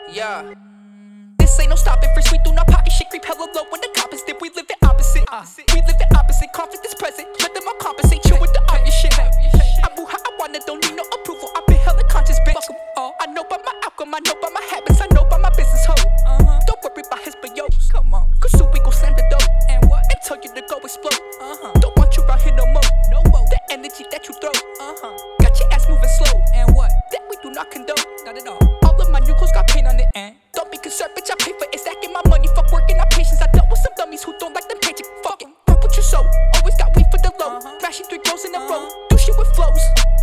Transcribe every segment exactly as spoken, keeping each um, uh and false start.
Yeah. This ain't no stopping. First we do not pocket shit. Creep hella low when the coppers dip. We live it opposite. Uh, we live it opposite. Conflict is present. Let them all compensate. Chill with the obvious shit. I move how I want it. Don't need no approval. I've been hella conscious, bitch. I know about my outcome. I know about my habits. I know about my business hoe. Uh-huh. Don't worry about his bios. Come on. Cause soon we gon' slam the door. And what? And tell you to go explode. Uh-huh. Don't want you out here no more. No more. The energy that you throw. Uh-huh. Got your ass moving slow. And what? That we do not condone. Not at all. All of my new clothes got paint on it. And don't be concerned, bitch. I pay for it. Stacking my money. Fuck working out patience. I dealt with some dummies who don't like them paycheck. Fuck it. Fuck what you sow. Always got weed for the low. Uh-huh. Mashing three girls in a uh-huh. row. Do shit with flows.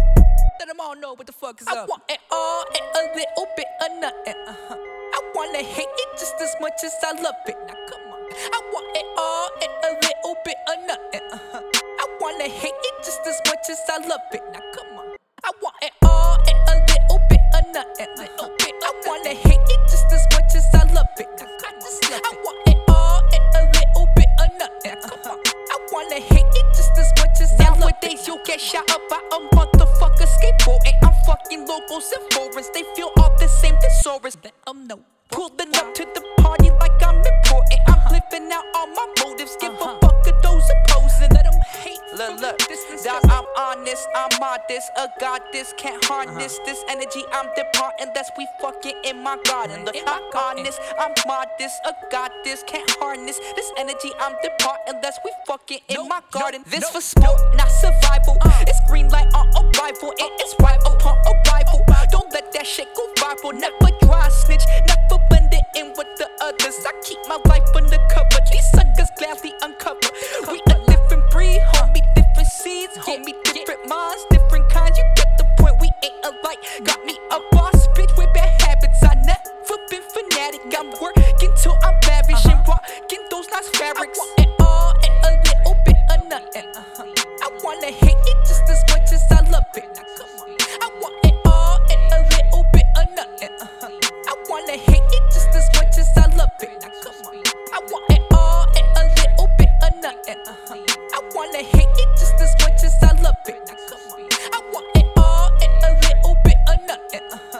Let them all know what the fuck is I up. I want it all and a little bit of nothing. Uh-huh. I wanna hate it just as much as I love it. Now come on. I want it all and a little bit of nothing. Uh-huh. I wanna hate it just as much as I love it. Now come on. I want it all and a little bit of nothing. Uh-huh. I wanna hate it just as much as I love it. Now I just love it. I want it all and a little bit of nothing. Uh-huh. I wanna hate it just as much as I love it. Nowadays you'll get shot up by a motherfucker skateboard. And I'm fucking locals and foreigns. They feel all the same thesaurus. Let them know. Pulling up to the party like I'm important. I'm living out all my motives. Give a fuck of those opposing. Let them hate. Look, look, dog, I'm honest, I'm modest. A goddess can't harness this energy. I'm departing unless we fucking in my garden. Look, I'm honest, I'm modest. A goddess can't harness this energy. I'm departing unless we fucking in my garden. This for sport, not survival. It's green light on arrival, and it's right upon arrival. Don't let that shit go viral. Never dry snitch, never blend it in with the others. I keep my life undercover. These suckers gladly uncover. We a different breed, homie, different seeds, homie, different minds, different kinds. You get the point, we ain't alike. Got me a boss, bitch, with bad habits. I never been fanatic. I'm working till I'm lavish and rocking those nice fabrics. I want it all and a little bit of nothing. I wanna hate it just as much as I love it. I want it all and a little bit of nothing. I wanna hate it just as much as I love it. I want it all and a little bit of nothing. I wanna hate it just as much as I love it. I want it all and a little bit of nothing.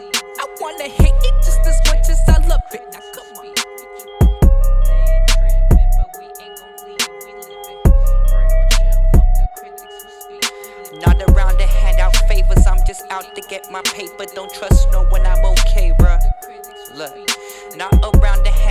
I wanna hate it just as much as I love it. Not around to hand out favors, I'm just out to get my paper. Don't trust no one, I'm okay, bruh. Look, not around to